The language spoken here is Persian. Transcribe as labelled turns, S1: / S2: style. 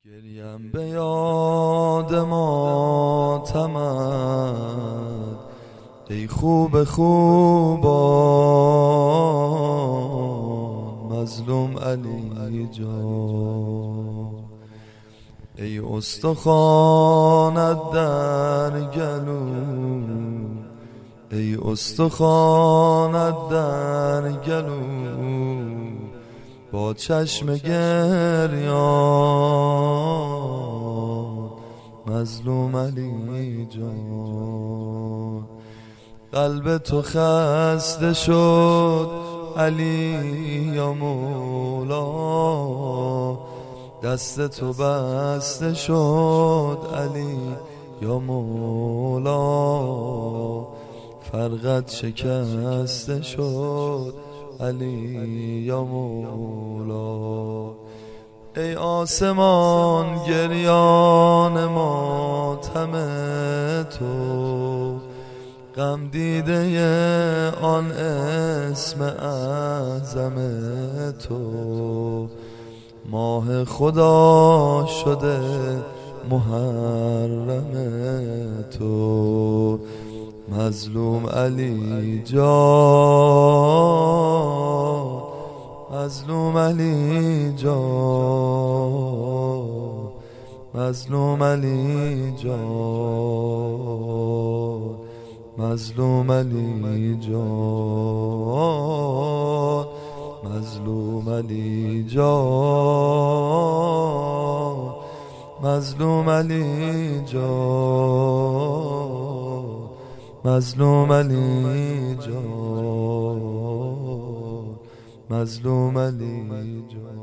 S1: گریم به یاد ماتمت ای خوب خوبان مظلوم علی جان، ای استخوانت در گلو، ای استخوانت در گلو با چشم گریان مظلوم علی جان. قلب تو خسته شد علی یا مولا، دست تو بسته شد علی یا مولا، فرقت شکسته شد علی یا مولا. ای آسمان گریان ماتم تو، غم دیده آن اسم اعظم تو، ماه خدا شده محرم تو مظلوم علی جان، مظلوم علی جان، مظلوم علی جان، مظلوم علی جان، مظلوم علی جان، مظلوم علی جان، مظلوم علی جان، مظلوم علی جان.